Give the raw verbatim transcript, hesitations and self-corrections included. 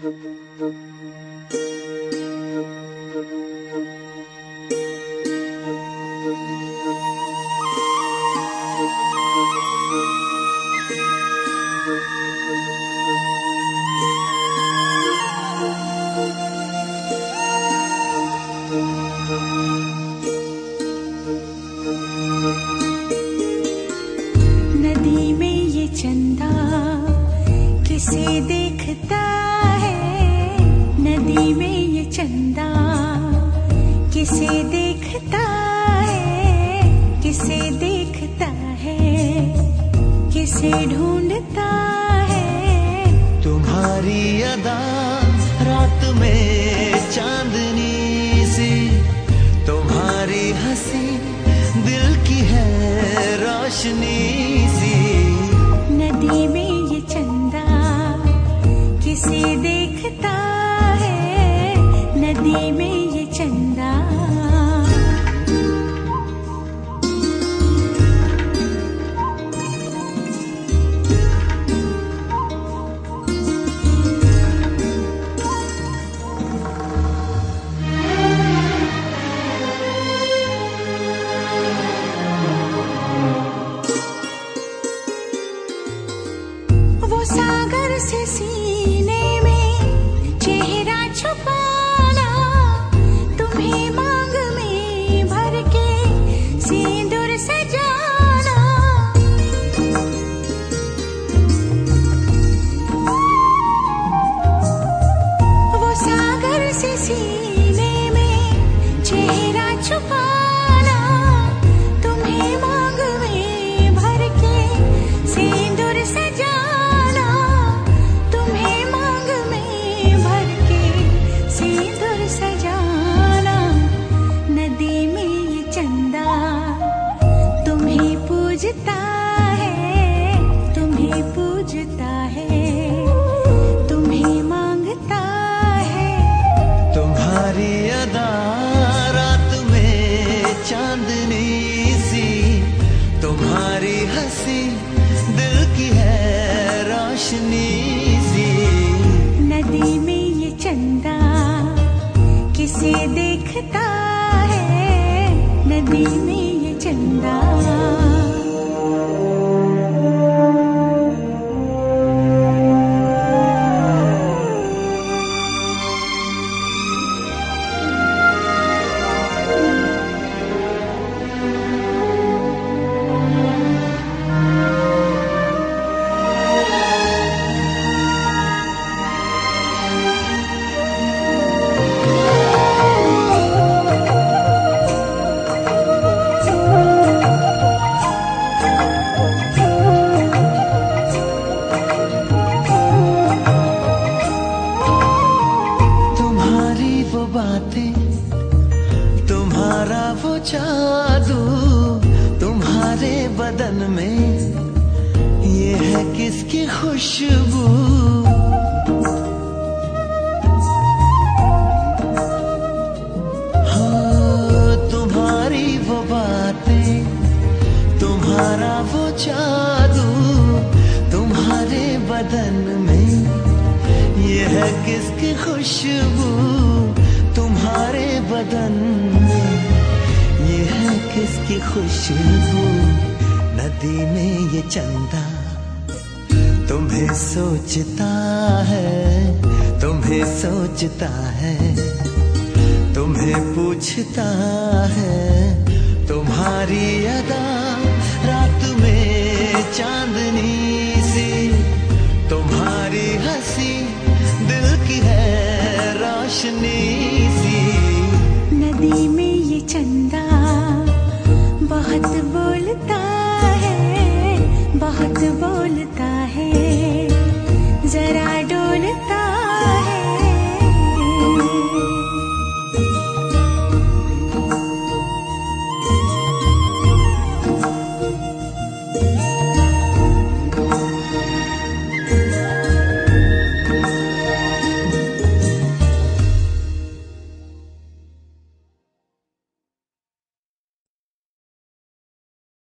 नदी में ये चंदा किसे देखता है, नदी में ये चंदा किसे देखता है, किसे देखता है, किसे ढूंढता है। तुम्हारी अदा रात में चांदनी सी, तुम्हारी हंसी दिल की है रोशनी सी। नदी में ये चंदा किसे देखता है, नदी में ये चंदा। वो सागर से सीने में चेहरा छुपाना, तुम्हें मांग में भर के सिंदूर सजाना। वो सागर से सीने में चेहरा छुपाना, तुम्हें मांग में भर के सिंदूर सजाना। नदी में ये चंदा तुम्हें पूजता है, तुम्हें पूजता है, तुम्हें मांगता है। तुम्हारी अदा रात में चांदनी सी, तुम्हारी हंसी दिल की है रोशनी सी। नदी में ये चंदा किसे देखता है, नदी में ये चंदा। तुम्हारा वो जादू तुम्हारे बदन में, ये है किसकी खुशबू। हाँ, तुम्हारी वो बातें, तुम्हारा वो जादू तुम्हारे बदन में, ये है किसकी खुशबू। तुम्हारे बदन में ये है किसकी खुशबू। नदी में ये चंदा तुम्हें सोचता है, तुम्हें सोचता है, तुम्हें पूछता है। तुम्हारी अदा रात में चांदनी सी, तुम्हारी हंसी दिल की है रोशनी सी। नदी में ये चंदा बहुत बोलता है, बहुत बोलता है, जरा डोलता है।